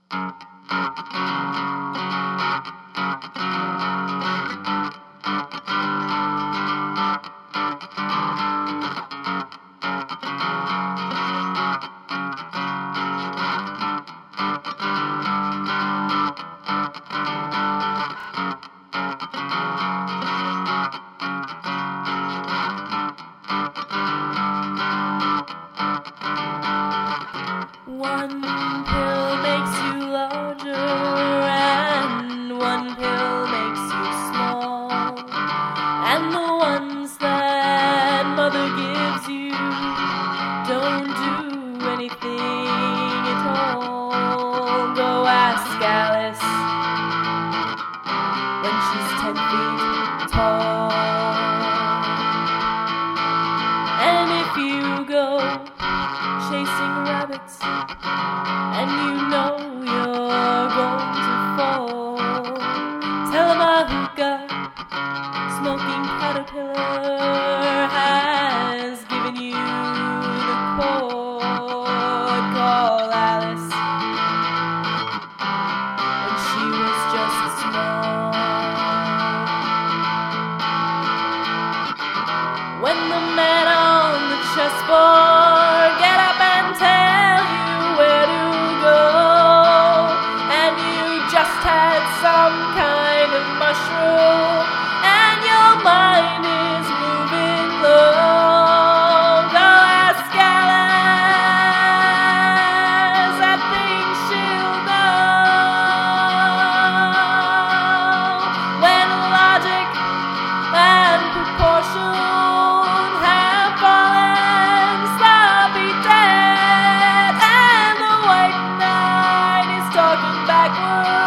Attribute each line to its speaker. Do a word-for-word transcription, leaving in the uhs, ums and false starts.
Speaker 1: One pill makes you larger, and one pill makes you small, and the ones that mother gives you don't do anything at all. Go ask Alice when she's ten feet tall. And if you go chasing rabbits and you know you're going to fall, tell him a hookah smoking caterpillar has given you the cord. Call Alice when she was just small. When the man on the chessboard get up and tell you where to go, and you just had some kind of mushroom, and your mind is moving low, go ask Alice, I think she'll know. When logic and proportion have fallen sloppy dead, and the white knight is talking backwards.